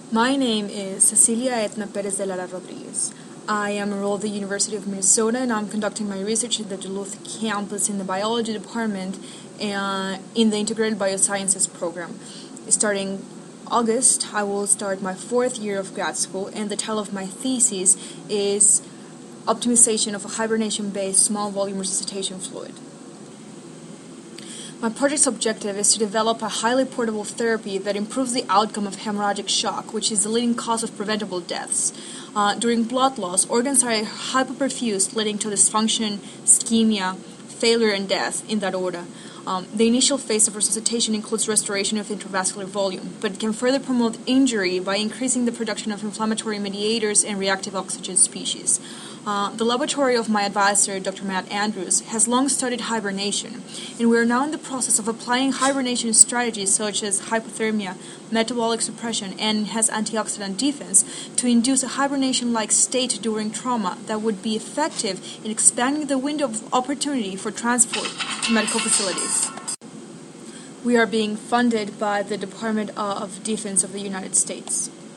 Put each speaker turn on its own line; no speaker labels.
My name is Cecilia Etna Perez de Lara Rodriguez. I am enrolled at the University of Minnesota and I'm conducting my research at the Duluth campus in the biology department and in the integrated biosciences program. Starting August, I will start my fourth year of grad school, and the title of my thesis is Optimization of a Hibernation-Based Small Volume Resuscitation Fluid. My project's objective is to develop a highly portable therapy that improves the outcome of hemorrhagic shock, which is the leading cause of preventable deaths. During blood loss, organs are hypoperfused, leading to dysfunction, ischemia, failure, and death in that order. The initial phase of resuscitation includes restoration of intravascular volume, but it can further promote injury by increasing the production of inflammatory mediators and reactive oxygen species. The laboratory of my advisor, Dr. Matt Andrews, has long studied hibernation, and we are now in the process of applying hibernation strategies such as hypothermia, metabolic suppression, and enhanced antioxidant defense to induce a hibernation-like state during trauma that would be effective in expanding the window of opportunity for transport to medical facilities. We are being funded by the Department of Defense of the United States.